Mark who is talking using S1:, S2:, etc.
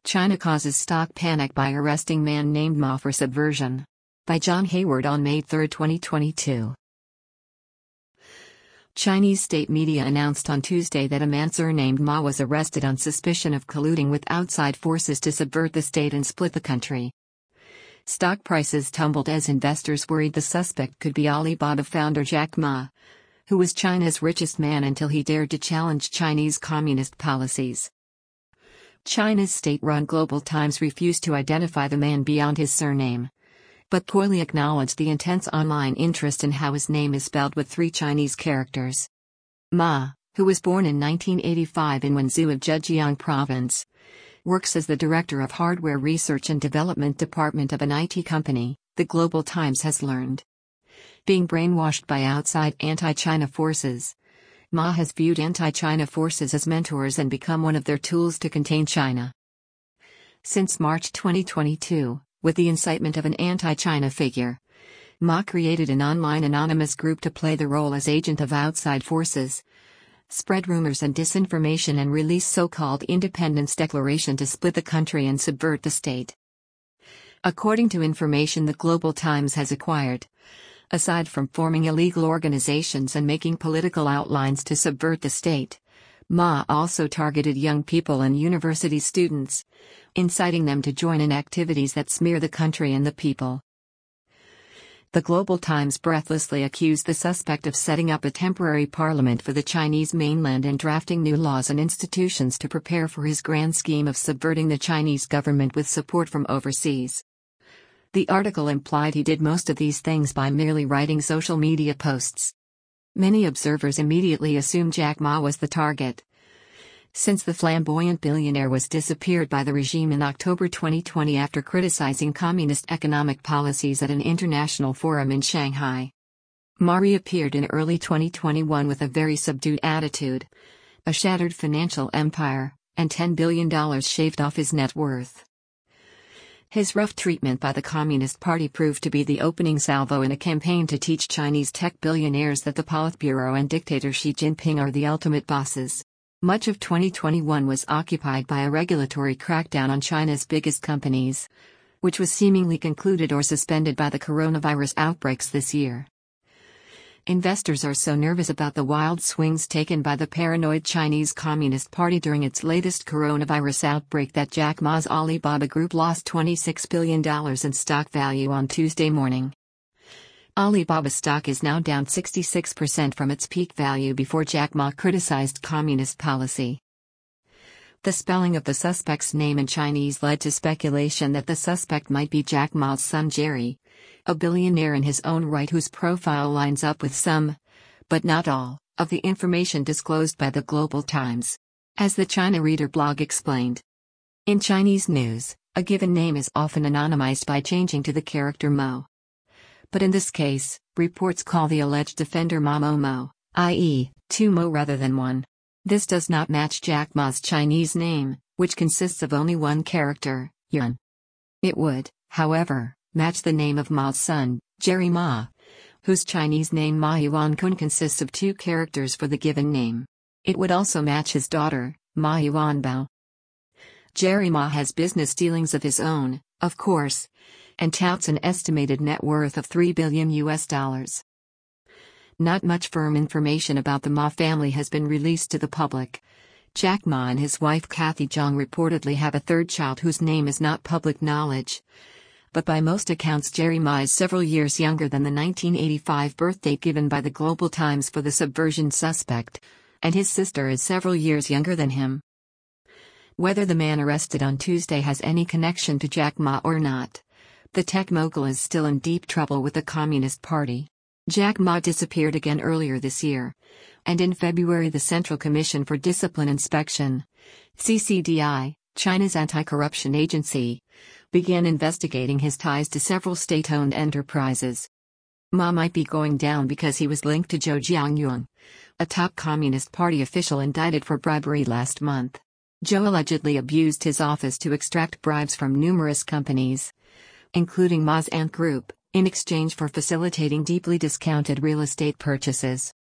S1: China causes stock panic by arresting man named Ma for subversion. By John Hayward on May 3, 2022. Chinese state media announced on Tuesday that a man surnamed Ma was arrested on suspicion of colluding with outside forces to subvert the state and split the country. Stock prices tumbled as investors worried the suspect could be Alibaba founder Jack Ma, who was China's richest man until he dared to challenge Chinese communist policies. China's state-run Global Times refused to identify the man beyond his surname, but poorly acknowledged the intense online interest in how his name is spelled with 3 Chinese characters. Ma, who was born in 1985 in Wenzhou of Zhejiang Province, works as the director of Hardware Research and Development Department of an IT company, the Global Times has learned. Being brainwashed by outside anti-China forces, Ma has viewed anti-China forces as mentors and become one of their tools to contain China. Since March 2022, with the incitement of an anti-China figure, Ma created an online anonymous group to play the role as agent of outside forces, spread rumors and disinformation and release so-called independence declaration to split the country and subvert the state. According to information the Global Times has acquired, aside from forming illegal organizations and making political outlines to subvert the state, Ma also targeted young people and university students, inciting them to join in activities that smear the country and the people. The Global Times breathlessly accused the suspect of setting up a temporary parliament for the Chinese mainland and drafting new laws and institutions to prepare for his grand scheme of subverting the Chinese government with support from overseas. The article implied he did most of these things by merely writing social media posts. Many observers immediately assumed Jack Ma was the target, since the flamboyant billionaire was disappeared by the regime in October 2020 after criticizing communist economic policies at an international forum in Shanghai. Ma reappeared in early 2021 with a very subdued attitude, a shattered financial empire, and $10 billion shaved off his net worth. His rough treatment by the Communist Party proved to be the opening salvo in a campaign to teach Chinese tech billionaires that the Politburo and dictator Xi Jinping are the ultimate bosses. Much of 2021 was occupied by a regulatory crackdown on China's biggest companies, which was seemingly concluded or suspended by the coronavirus outbreaks this year. Investors are so nervous about the wild swings taken by the paranoid Chinese Communist Party during its latest coronavirus outbreak that Jack Ma's Alibaba Group lost $26 billion in stock value on Tuesday morning. Alibaba stock is now down 66% from its peak value before Jack Ma criticized communist policy. The spelling of the suspect's name in Chinese led to speculation that the suspect might be Jack Ma's son Jerry, a billionaire in his own right whose profile lines up with some, but not all, of the information disclosed by the Global Times. As the China Reader blog explained, in Chinese news, a given name is often anonymized by changing to the character Mo. But in this case, reports call the alleged offender Ma Mo, i.e., 2 Mo rather than 1. This does not match Jack Ma's Chinese name, which consists of only one character, Yuan. It would, however, match the name of Ma's son, Jerry Ma, whose Chinese name Ma Yuan-kun consists of 2 characters for the given name. It would also match his daughter, Ma Yuanbao. Jerry Ma has business dealings of his own, of course, and touts an estimated net worth of $3 billion. Not much firm information about the Ma family has been released to the public. Jack Ma and his wife Kathy Zhang reportedly have a third child whose name is not public knowledge. But by most accounts Jerry Ma is several years younger than the 1985 birth date given by the Global Times for the subversion suspect, and his sister is several years younger than him. Whether the man arrested on Tuesday has any connection to Jack Ma or not, the tech mogul is still in deep trouble with the Communist Party. Jack Ma disappeared again earlier this year, and in February the Central Commission for Discipline Inspection, CCDI, China's anti-corruption agency, began investigating his ties to several state-owned enterprises. Ma might be going down because he was linked to Zhou Jiangyuan, a top Communist Party official indicted for bribery last month. Zhou allegedly abused his office to extract bribes from numerous companies, including Ma's Ant Group, in exchange for facilitating deeply discounted real estate purchases.